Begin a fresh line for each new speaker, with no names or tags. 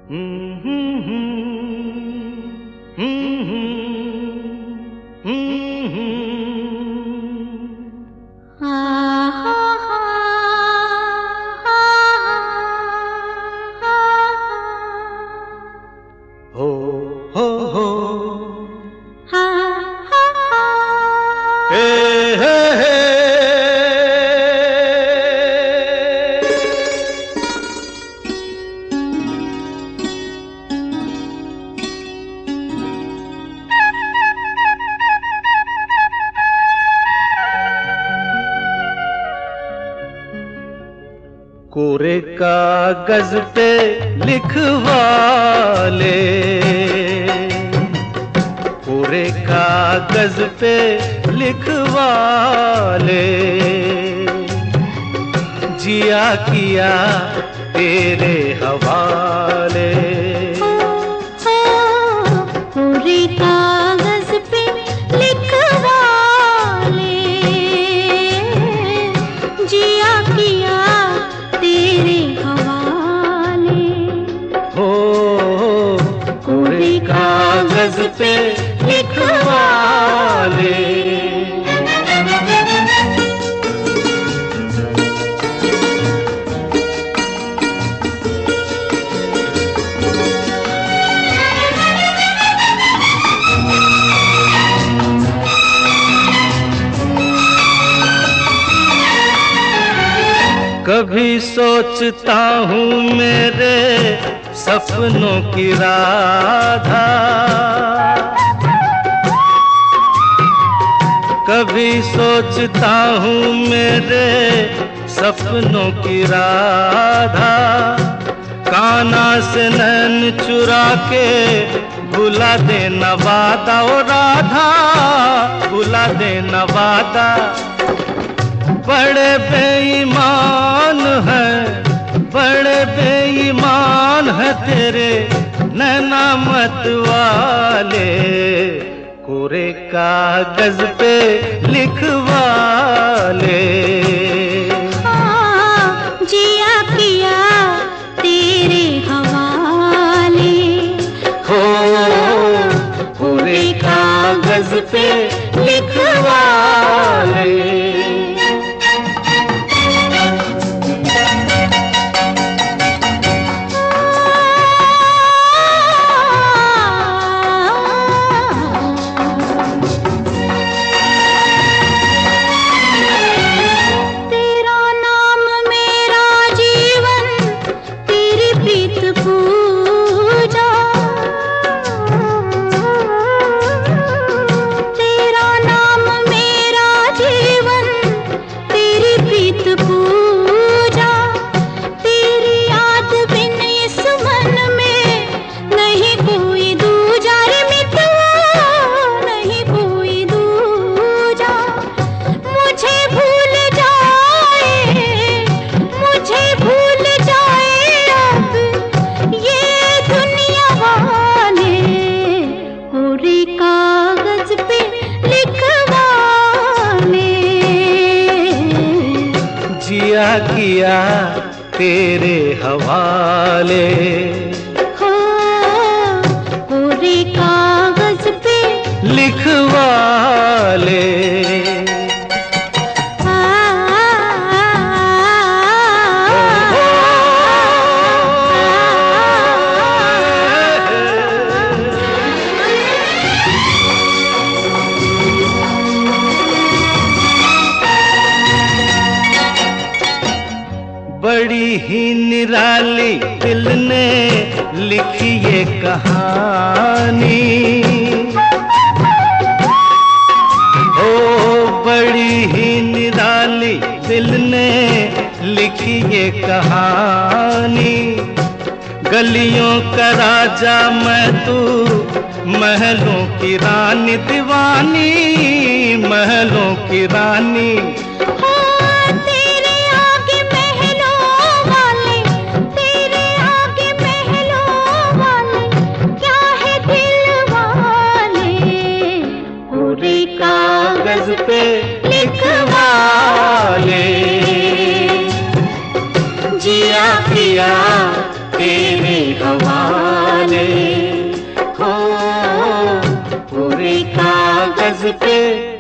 कोरे कागज पे लिखवा ले, कोरे कागज पे लिखवा ले, जिया किया तेरे हवाले।
कोरे कागज पे लिखवा ले, जिया किया तेरे हवाले।
हो कोरे कागज पे लिखवा ले। कभी सोचता हूँ मेरे सपनों की राधा, कभी सोचता हूँ मेरे सपनों की राधा, कान्हा से नैन चुरा के भुला देना वादा, ओ राधा भुला देना वादा। बड़े बेईमान है, बड़े बेईमान है तेरे नैना मत वाले। कोरे कागज पे लिखवा ले।
जिया किया तेरे हवाले।
हो कोरे कागज पे लिखवा ले। जिया किया तेरे हवाले।
हो कोरे कागज पे
लिखवा ले। बड़ी ही निराली दिल ने लिखी ये कहानी, ओ बड़ी ही निराली दिल ने लिखी ये कहानी। गलियों का राजा मैं, तू महलों की रानी दीवानी, महलों की रानी। कागज पे लिखवा ले। जिया पिया तेरे हवा पे